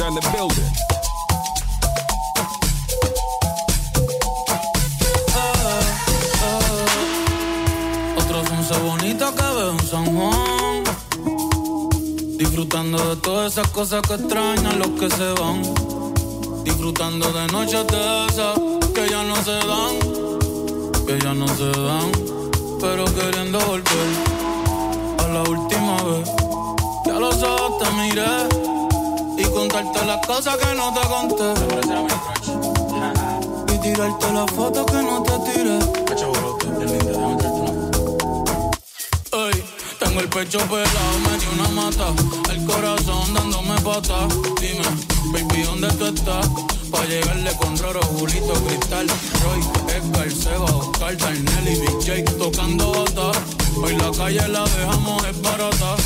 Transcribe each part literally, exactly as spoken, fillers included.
Production in the building. Otro sonce bonito que veo en San Juan, disfrutando de todas esas cosas que extrañan los que se van, disfrutando de noches de esas que ya no se dan, que ya no se dan, pero queriendo volver a la última vez. Ya los ojos te miré y contarte las cosas que no te conté, y tirarte las fotos que no te tiré. Ey, tengo el pecho pelado, me dio una mata, el corazón dándome patas. Dime, baby, ¿dónde tú estás? Pa' llegarle con Roro, Julito, Cristal, Roy, Edgar, Seba, Oscar, Darnell y Big J tocando bata. Hoy la calle la dejamos es barata.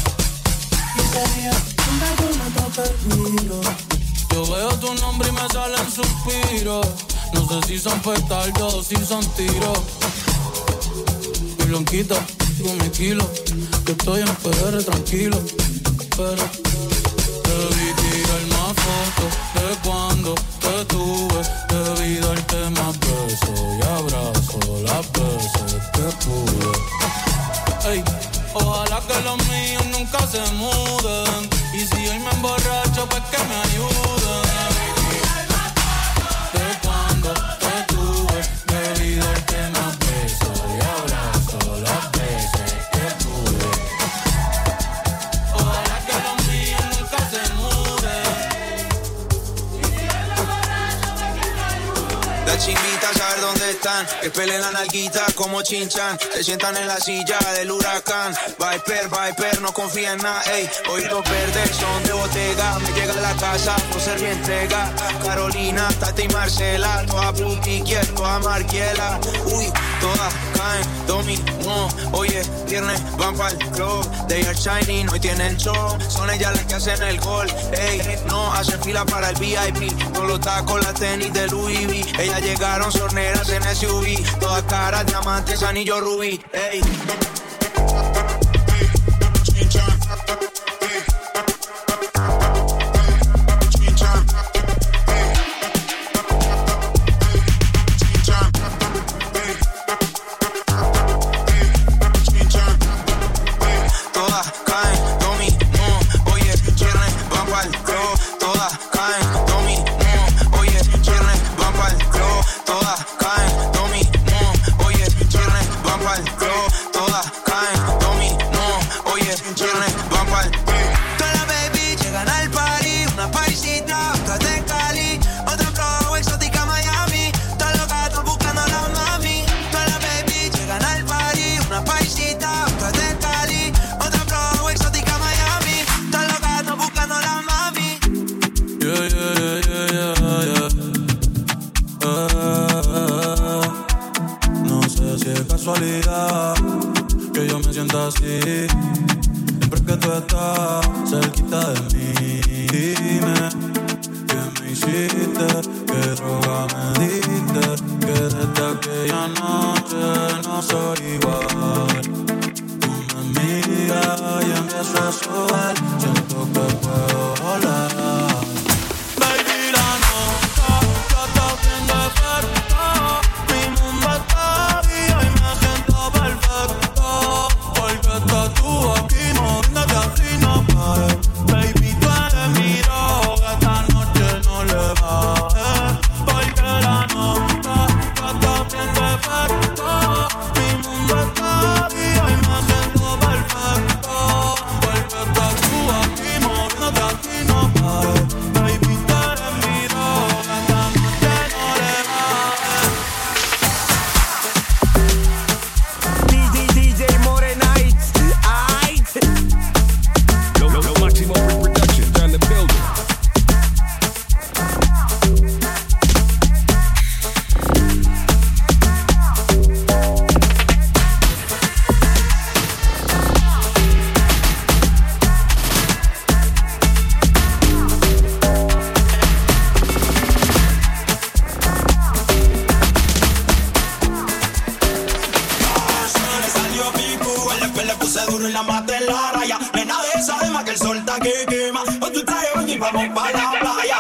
Yo veo tu nombre y me salen suspiros. No sé si son petardos o si son tiros. Mi blanquita, con mi kilo, que estoy en P R tranquilo. Pero debí tirar más fotos de cuando te tuve. Debí darte más besos y abrazos las veces que pude. Ey, ojalá que los míos nunca se muden. Y si hoy me emborracho, pues que me ayuden. De cuando te tuve, debí darte más besos y abrazos las veces que pude. Ojalá que los míos nunca se muden. Y si hoy me emborracho, pues que me ayuden. Las chimbitas saber dónde están, que peleen la nalguita como chinchan, se sientan en la silla del huracán. Viper, Viper, no confía en nada, ey. Oídos verdes son de botega, me llega a la casa, no ser mi entrega. Carolina, Tati y Marcela, toda Butiquier, toda Marquiela. Uy, todas caen, dominó. Oye, viernes van pa'l club, they are shining, hoy tienen show. Son ellas las que hacen el gol, ey. No hacen fila para el V I P, no los tacos, las tenis de Louis V. Ellas llegaron sorneras en S U V, todas caras, diamantes, anillo rubí, ey. Nena de esa dema que el sol está que quema. Con tu traje baño y vamos pa' la playa.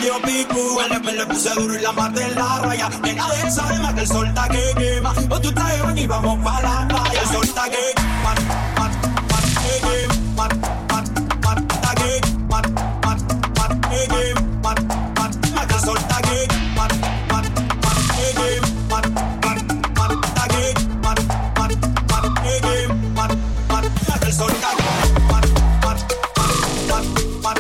salió picu. Me le, me le puse duro y la maté en la raya. Nena de esa alma que el sol está que quema. O tú traes ven y vamos pa' la playa. El sol está que quema, mat, mat, que quema, mat, mat, mat, está que mat, mat, mat, que quema, mat, mat, mat, el sol está que mat, mat, mat, que quema, mat, mat, mat, está que mat, mat, mat, que quema, mat, mat, mat, el sol está que mat, mat, mat, mat, mat.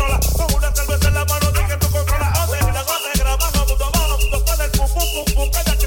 Con una cerveza en la mano, dije tú controlas. Oh, negra, oh, negra, bajo, bajo, bajo, después del pum, pum, pum, pum, calla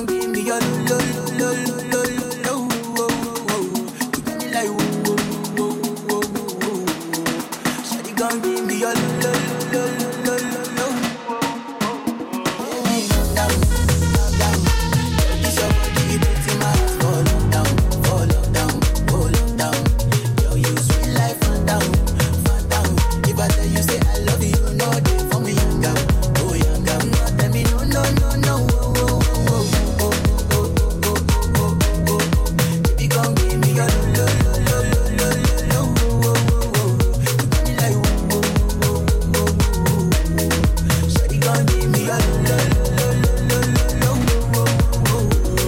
gon' give me your lo lo lo lo lo lo lo. You got me like whoa whoa whoa whoa whoa. Shawty gon' give me your lo lo lo lo lo lo. Hey, down down down. This your body, it puts in my heart. Fall down, fall down, fall down. Yo, you sweet life, fall down, fall down. If I tell you say I love you, no day for me, young girl. Oh, young girl, no tell me no, no, no, no. Oh, oh, oh, oh, oh, oh, oh, oh, oh, oh. Baby, come give me your lo, lo, lo, lo, lo, lo, lo. Oh, oh, oh, oh. You got me like oh, oh, oh, oh, oh, oh. Shawty, come give me your lo, lo, lo, lo, lo, lo, lo. Oh, oh, oh, oh.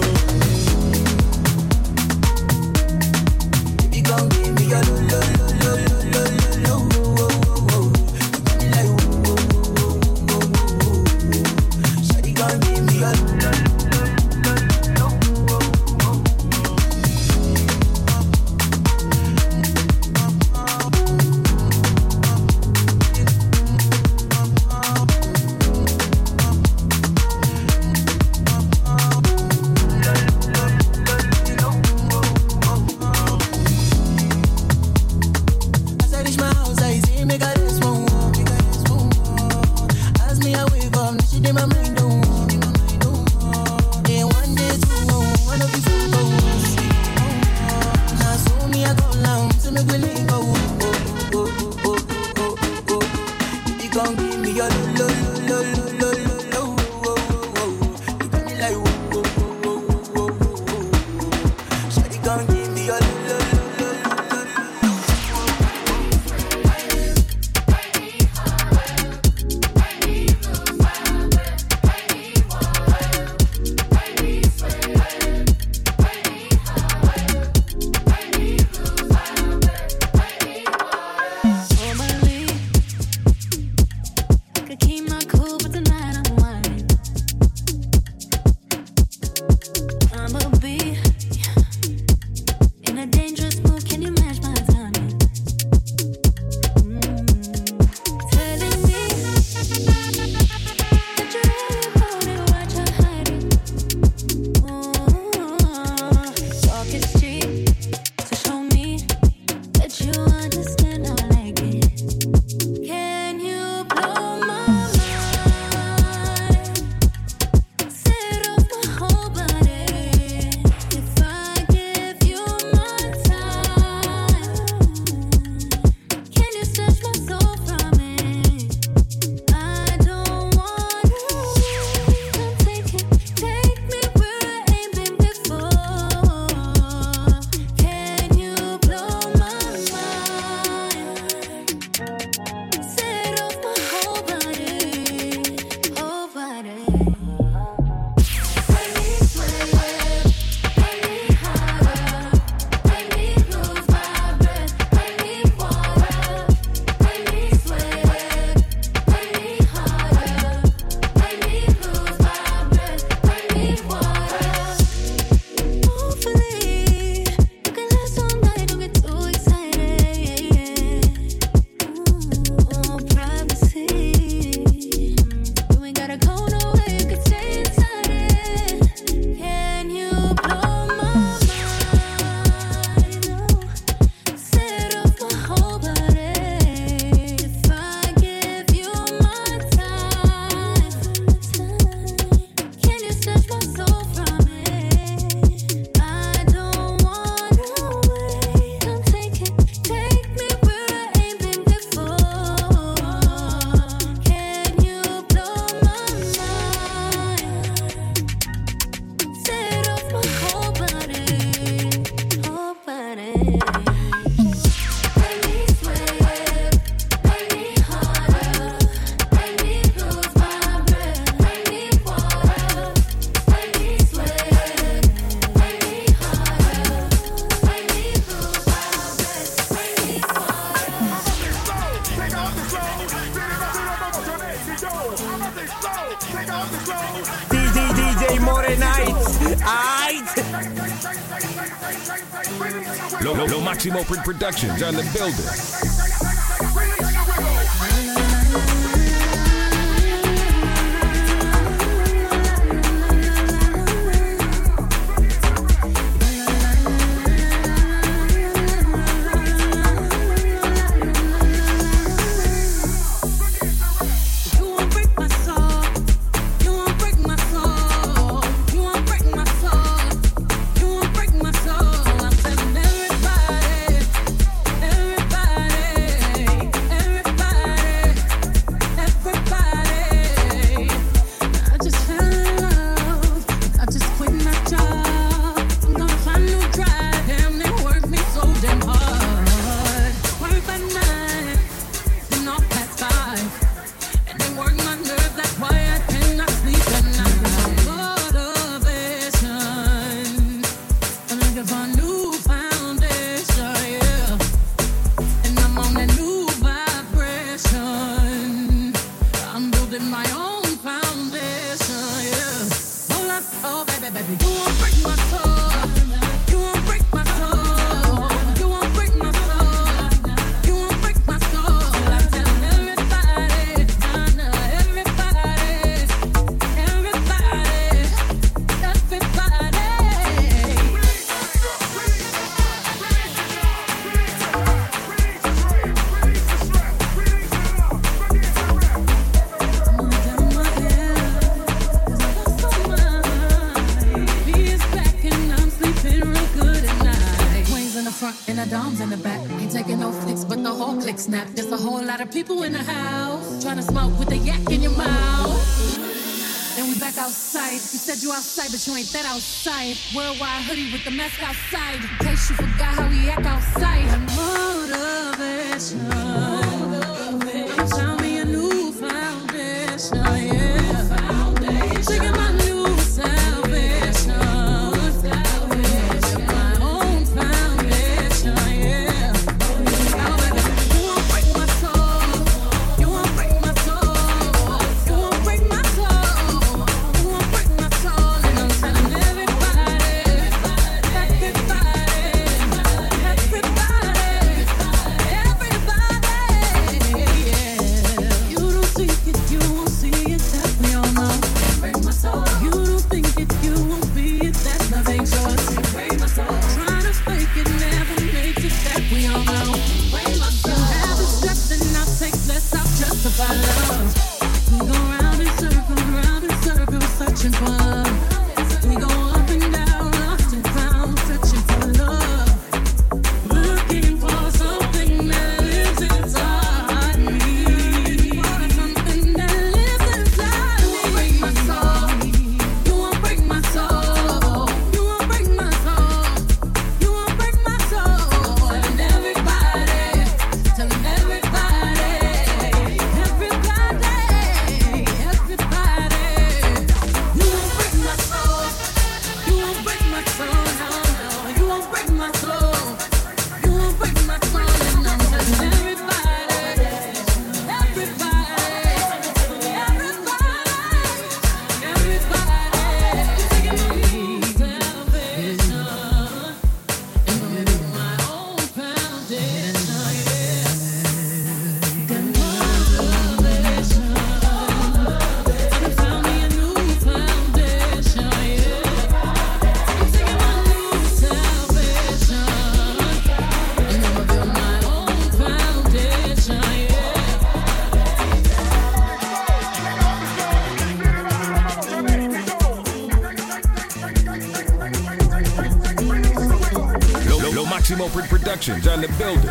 Baby, come give me your lo, lo, lo, lo, lo, lo, lo. Oh, oh, oh. You got me like oh, oh, oh, oh, oh, oh. Shawty, come give me your lo, lo, lo, lo, lo, lo. As I reach my house, I see me got this one. As me I wake up, now she did my mind don't walk. Then one day two, one of you fool go. Now so me I go down, so me we link go. Oh oh oh oh oh oh oh. You gon' give me your lo lo lo lo lo lo lo. Oh oh oh. You got me like oh oh oh oh oh oh. Shawty gon' give me your lo lo lo lo lo lo. Could keep my cool, but tonight I'm whining. I'ma be in a dangerous mood. Can you match my timing? Mm. Telling me that you're really about it, what you're hiding. Ooh, talk is cheap, so show me that you understand how I like it. Can you blow my mind? Set off my whole body. If I give you my time, can you snatch my soul from it? I don't wanna wait. Come take it, take me where I ain't been before. Can you blow my mind? Set off my whole body, whole body. Make me sweat, make me hotter, make me lose my breath, make me water, make me sweat, make me hotter, make me lose my breath, make me water. Hopefully, you can last all night, don't get too excited. Ooh, privacy. You ain't gotta go nowhere, you can stay inside it. Can you blow my mind? Set off my whole body. If I give you my time, can you snatch my soul from it? I don't wanna wait. Come take it, take me where I ain't been before. Can you blow my mind? Set off my whole body, whole body. Make me sweat, make me hotter, make me lose my breath, make me water, make me sweat, make me hotter, make me lose my breath, make me D J D J More Nights. Aight. Lo, lo, lo Máximo Productions on the building. front and the dom's in the back. Ain't taking no flicks, but the whole click snap. There's a whole lot of people in the house trying to smoke with the yak in your mouth. Then we back outside. You said you outside, but you ain't that outside. Worldwide hoodie with the mask outside. In case you forgot how we act outside. Motivation. Motivation. Tell me a new foundation. Yeah. Foundation. Taking my new salvation. Salvation. My own foundation. Yeah. You won't break my soul. You won't break my soul. You won't break my soul. You won't break my soul. And I'm telling everybody, everybody, everybody, yeah. You don't think it, you won't see it, that we all know. Break my soul. You don't think it, you won't be it, that love ain't yours. Break my soul. Trying to fake it never makes it, that we all know. Break my soul. You have it stressed and I'll take less, I'll justify love. We go round in circles, round in circles, searching for love. We go up and down, lost and found, searching for love. Looking for something that lives inside me. Something that lives inside me. Break my soul. You won't break my soul. You won't break my soul. You won't break my soul. And everybody, telling everybody, everybody, everybody. You won't break my soul. You won't break my soul. No, no. You won't break my soul. You won't break my soul. And I'm telling everybody, everybody, everybody, everybody. Taking my new salvation. And I'm building my own foundation. Got motivation. I found me a new foundation. I'm taking my new salvation. And I'ma build my own foundation. Lo, Lo, Lo Maximo Pr- Productions on the building.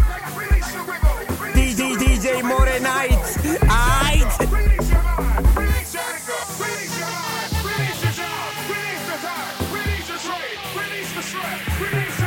D J D J More Nights. Aight. Release your mind, release your anger, release your mind, release your job, release the time, release your trade, release the stress, release